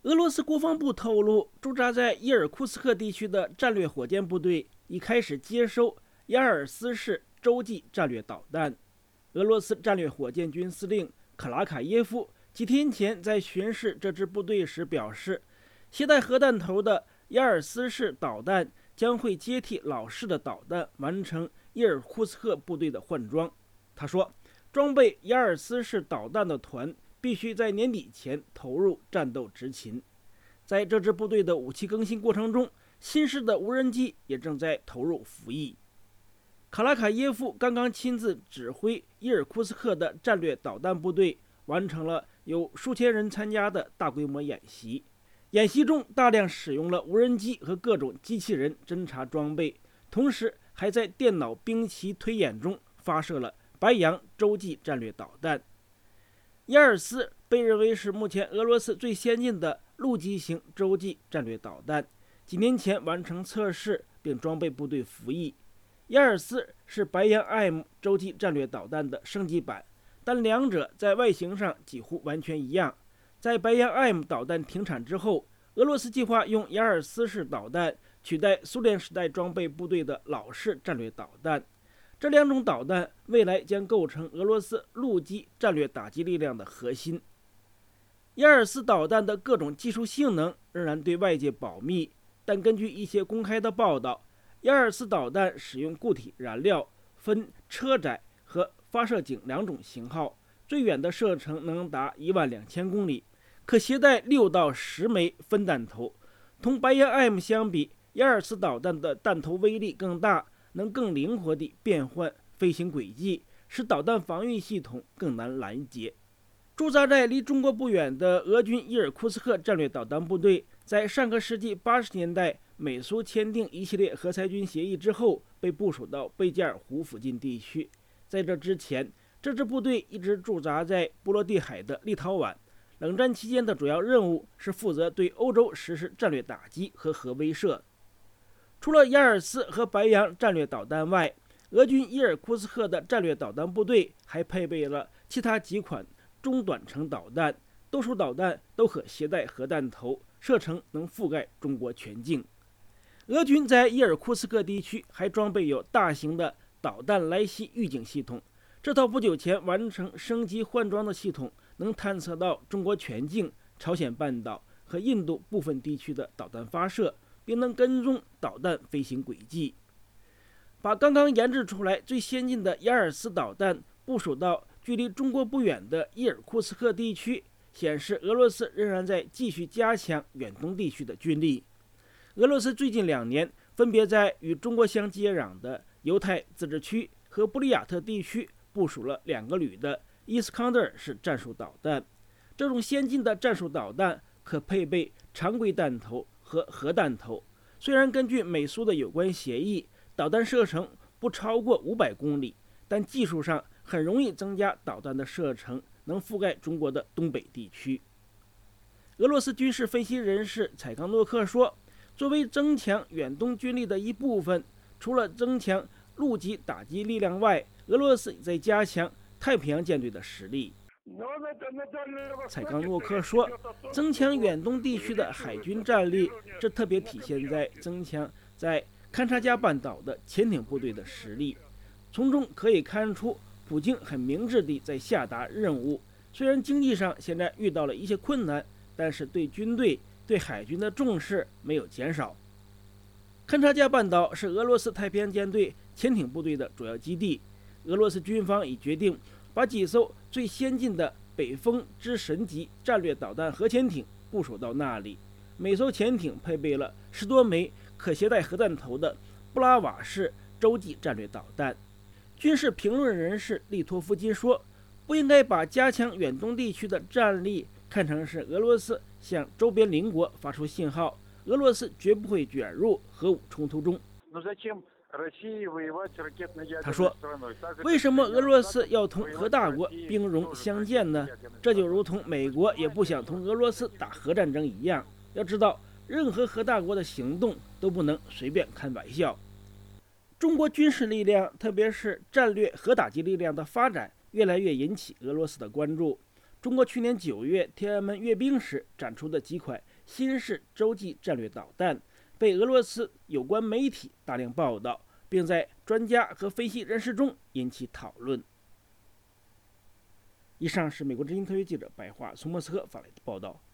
俄罗斯国防部透露，驻扎在伊尔库斯克地区的战略火箭部队已开始接收雅尔斯式洲际战略导弹。俄罗斯战略火箭军司令克拉卡耶夫几天前在巡视这支部队时表示，携带核弹头的雅尔斯式导弹将会接替老式的导弹，完成伊尔库斯克部队的换装。他说，装备雅尔斯式导弹的团必须在年底前投入战斗执勤。在这支部队的武器更新过程中，新式的无人机也正在投入服役。卡拉卡耶夫刚刚亲自指挥伊尔库斯克的战略导弹部队完成了有数千人参加的大规模演习。演习中大量使用了无人机和各种机器人侦察装备，同时还在电脑兵棋推演中发射了白杨洲际战略导弹。雅尔斯被认为是目前俄罗斯最先进的陆基型洲际战略导弹，几年前完成测试并装备部队服役。雅尔斯是白杨 M 洲际战略导弹的升级版，但两者在外形上几乎完全一样。在白杨 M 导弹停产之后，俄罗斯计划用雅尔斯式导弹取代苏联时代装备部队的老式战略导弹。这两种导弹未来将构成俄罗斯陆基战略打击力量的核心。雅尔斯导弹的各种技术性能仍然对外界保密，但根据一些公开的报道，雅尔斯导弹使用固体燃料，分车载和发射井两种型号，最远的射程能达12000公里，可携带6到10枚分弹头。同白杨 M 相比，雅尔斯导弹的弹头威力更大，能更灵活地变换飞行轨迹，使导弹防御系统更难拦截。驻扎在离中国不远的俄军伊尔库斯克战略导弹部队，在上个世纪80年代美苏签订一系列核裁军协议之后，被部署到贝加尔湖附近地区。在这之前，这支部队一直驻扎在波罗的海的立陶宛。冷战期间的主要任务是负责对欧洲实施战略打击和核威慑。除了雅尔斯和白杨战略导弹外，俄军伊尔库斯克的战略导弹部队还配备了其他几款中短程导弹，多数导弹都可携带核弹头，射程能覆盖中国全境。俄军在伊尔库斯克地区还装备有大型的导弹来袭预警系统，这套不久前完成升级换装的系统能探测到中国全境、朝鲜半岛和印度部分地区的导弹发射，并能跟踪导弹飞行轨迹。把刚刚研制出来最先进的雅尔斯导弹部署到距离中国不远的伊尔库斯克地区，显示俄罗斯仍然在继续加强远东地区的军力。俄罗斯最近2年分别在与中国相接壤的犹太自治区和布里亚特地区部署了2个旅的伊斯康德尔式战术导弹。这种先进的战术导弹可配备常规弹头和核弹头，虽然根据美苏的有关协议，导弹射程不超过500公里，但技术上很容易增加导弹的射程，能覆盖中国的东北地区。俄罗斯军事分析人士采冈诺克说，作为增强远东军力的一部分，除了增强陆基打击力量外，俄罗斯也在加强太平洋舰队的实力。采冈诺克说，增强远东地区的海军战力，这特别体现在增强在勘察加半岛的潜艇部队的实力。从中可以看出，普京很明智地在下达任务。虽然经济上现在遇到了一些困难，但是对军队、对海军的重视没有减少。勘察加半岛是俄罗斯太平洋舰队潜艇部队的主要基地。俄罗斯军方已决定把几艘最先进的北风之神级战略导弹核潜艇部署到那里。每艘潜艇配备了10多枚可携带核弹头的布拉瓦式洲际战略导弹。军事评论人士利托夫金说，不应该把加强远东地区的战力看成是俄罗斯向周边邻国发出信号，俄罗斯绝不会卷入核武冲突中。他说，为什么俄罗斯要同核大国兵戎相见呢？这就如同美国也不想同俄罗斯打核战争一样。要知道，任何核大国的行动都不能随便开玩笑。中国军事力量，特别是战略核打击力量的发展，越来越引起俄罗斯的关注。 中国去年9月天安门阅兵时展出的几款新式洲际战略导弹，被俄罗斯有关媒体大量报道，并在专家和分析人士中引起讨论。以上是美国之音特约记者白桦从莫斯科发来的报道。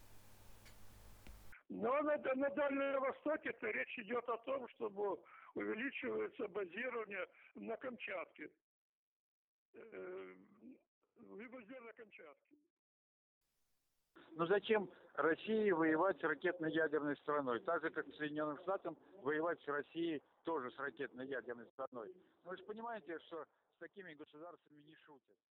Но на Дальнем Востоке речь идет о том, чтобы увеличивается базирование на Камчатке. Везде на Камчатке. Но зачем России воевать с ракетно-ядерной страной? Так же, как Соединенным Штатам воевать с Россией тоже с ракетно-ядерной страной. Вы же понимаете, что с такими государствами не шутят.